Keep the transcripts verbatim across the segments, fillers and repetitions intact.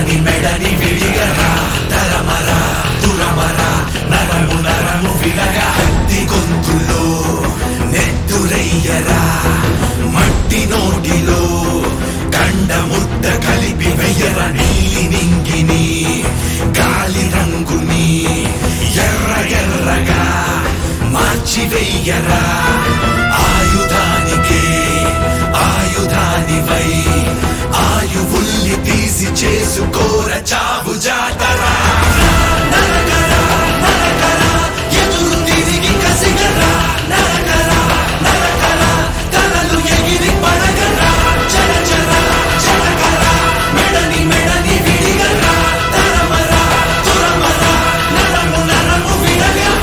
మెడని మెడని విడిగరా తరమరా తురమరా నరము నరము విడగా హత్తి గొంతులో నెత్తురయ్యరా మట్టి నోటిలో కండ ముద్ద కలిపి వెయ్యర నీలి నింగిని గాలి రంగుని ఎర్ర ఎర్రగా మార్చి వెయ్యరా ఆయుధానికే ఆయుధానివై ఆయువుల్ని తీసి చేసుకోర చావు జాతరా నరకరా నరకరా ఎదురు తిరిగి కసిగరా నరకరా నరకరా తలలు ఎగిరి పడగరా చర చర చరకరా మెడని మెడని విడిగరా తరమరా తురమరా నరము నరము విడగా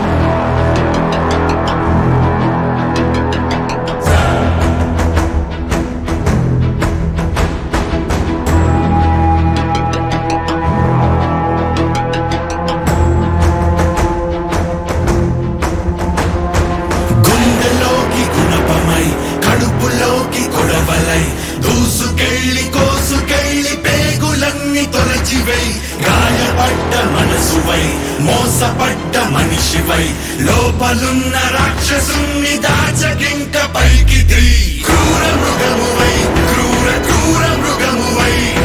కడుపులోకి కొడవలై దూసుకెళ్ళి కోసుకెళ్ళి పేగులన్నీ తొలచివై గాయపడ్డ మనసువై మోసపడ్డ మనిషివై లోపలున్న రాక్షసుని దాచకింక పైకి క్రూర మృగమువై క్రూర క్రూర మృగమువై